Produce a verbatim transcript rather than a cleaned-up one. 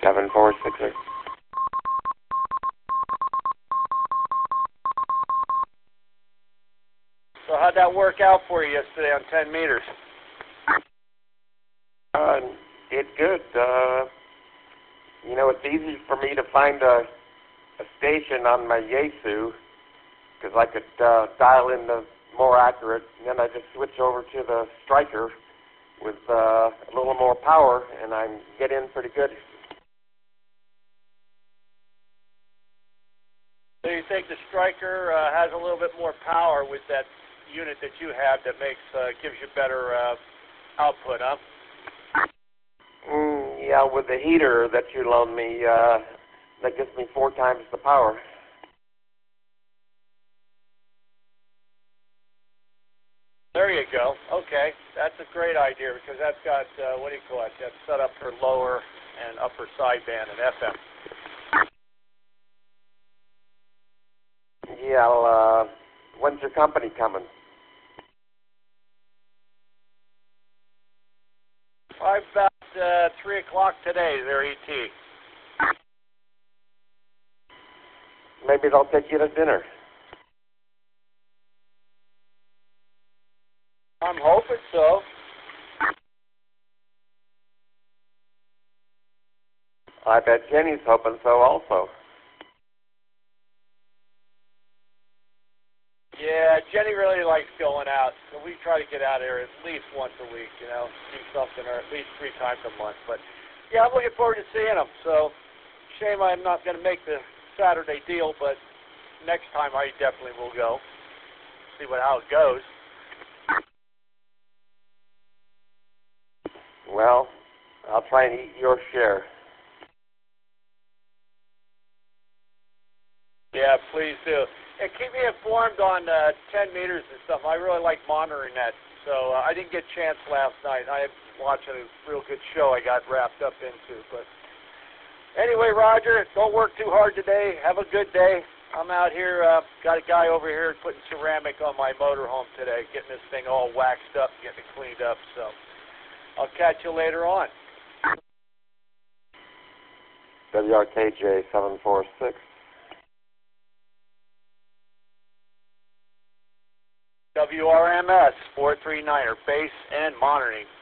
seven four six six. So how'd that work out for you yesterday on ten meters? Uh, it's good. Uh, you know, it's easy for me to find a, a station on my Yaesu because I could uh, dial in the more accurate, and then I just switch over to the Striker with uh, a little more power, and I get in pretty good. So you think the Striker uh, has a little bit more power with that unit that you have that makes uh, gives you better uh, output, huh? Mm, yeah, with the heater that you loaned me, uh, that gives me four times the power. There you go. Okay, that's a great idea because that's got, uh, what do you call it, that's set up for lower and upper sideband and F M. Yeah, well, uh, when's your company coming? Well, about uh, three o'clock today, their E T. Maybe they'll take you to dinner. I'm hoping so. I bet Jenny's hoping so also. Yeah, Jenny really likes going out, so we try to get out there at least once a week, you know, do something, or at least three times a month. But, yeah, I'm looking forward to seeing them. So, shame I'm not going to make the Saturday deal, but next time I definitely will go. See what how it goes. Well, I'll try and eat your share. Yeah, please do. And keep me informed on uh, ten meters and stuff. I really like monitoring that. So uh, I didn't get a chance last night. I was watching a real good show I got wrapped up into. But anyway, Roger, don't work too hard today. Have a good day. I'm out here, uh, got a guy over here putting ceramic on my motorhome today, getting this thing all waxed up, getting it cleaned up. So I'll catch you later on. W R K J seven four six. W R M S four three niner, base and monitoring.